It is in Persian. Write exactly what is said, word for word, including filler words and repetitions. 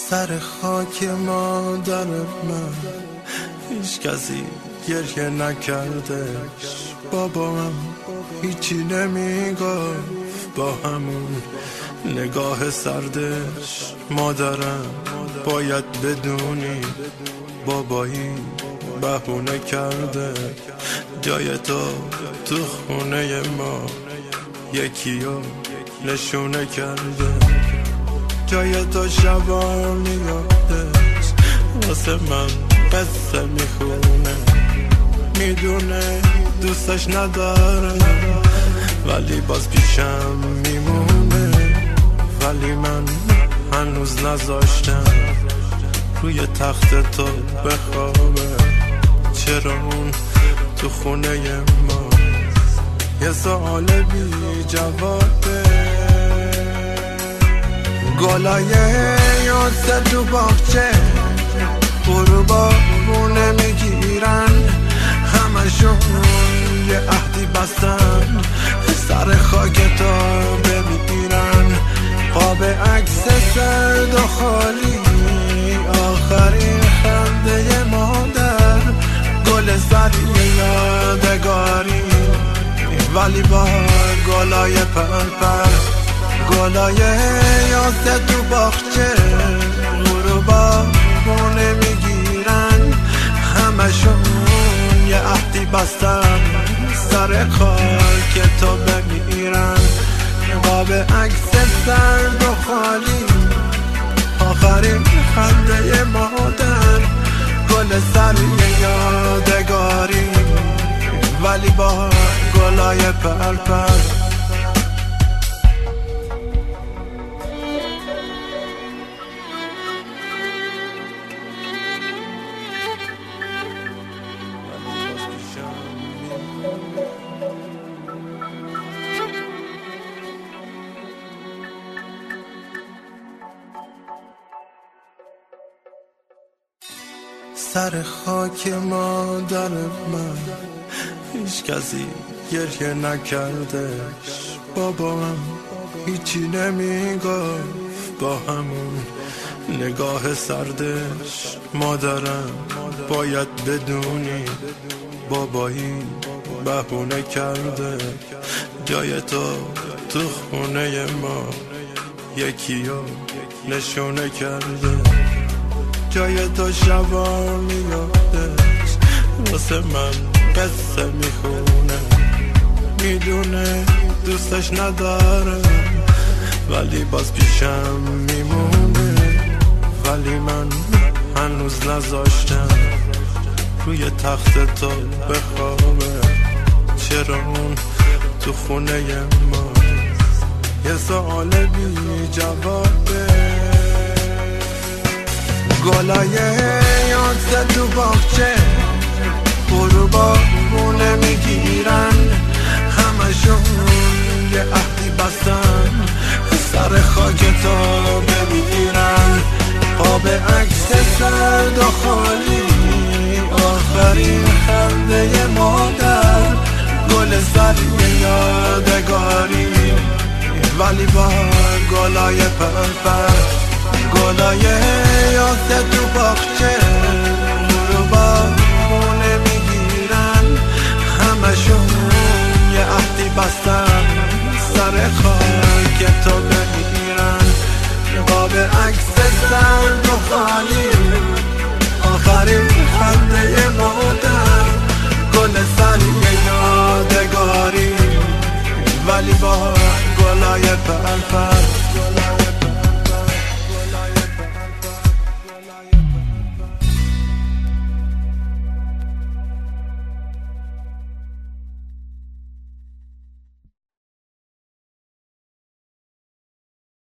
سر خاک مادر من هیچ کسی گریه نکردش. بابام هیچی نمیگفت با همون نگاه سردش. مادرم باید بدونی بابایی بهونه کرده جای تو تو خونه ما یکی رو نشونه کرده. جای تو شبا میادش واسه من قصه میخونه. میدونه دوستش نداره ولی باز پیشم میمونه. ولی من هنوز نذاشتم روی تخت تو بخوابه. چرا اون تو خونه ما یه سوال بی جوابه. گلای یاد تو باغچه برو بارونه میگیرن. همشون یه عهدی بستن سر خاک تو بمیرن. قاب عکس سرد و خالی آخرین خنده مادر. گل سری یادگاری ولی با گلای پرپر. گلای یاد تو باغچه غروبا بونه میگیرن. همشون یه عهدی بستن سر خاک تو بمیرن. قاب عکس سرد و خالی آخرین خنده مادر. گل سری یادگاری ولی با گلای پرپر. سر خاک مادر من هیچ کسی گریه نکردش. بابام هیچی نمیگفت با همون نگاه سردش. مادرم باید بدونی بابایی بهونه کرده جای تو تو خونه ما یکی رو نشونه کرده. جای تو شبا میادش واسه من قصه میخونه. میدونه دوستش نداره ولی باز پیشم میمونه. ولی من هنوز نذاشتم روی تخت تو بخوابه. چرا اون تو خونه ما یه سوال بی جوابه. گلای یاد تو باغچه برو بارونه میگیرن. همشون یه عهدی بستن سر خاک تو بمیرن. قاب عکس سرد و خالی آخرین خنده مادر. گل سری یادگاری ولی با گلای پرپر. گلای یاد تو باغچه رو بارونه میگیرن. همشون یه عهدی بستن سر خاک تو بمیرن. قاب عکس سرد و خالی آخرین خنده مادر. گل سری یادگاری ولی با گلای پرپر.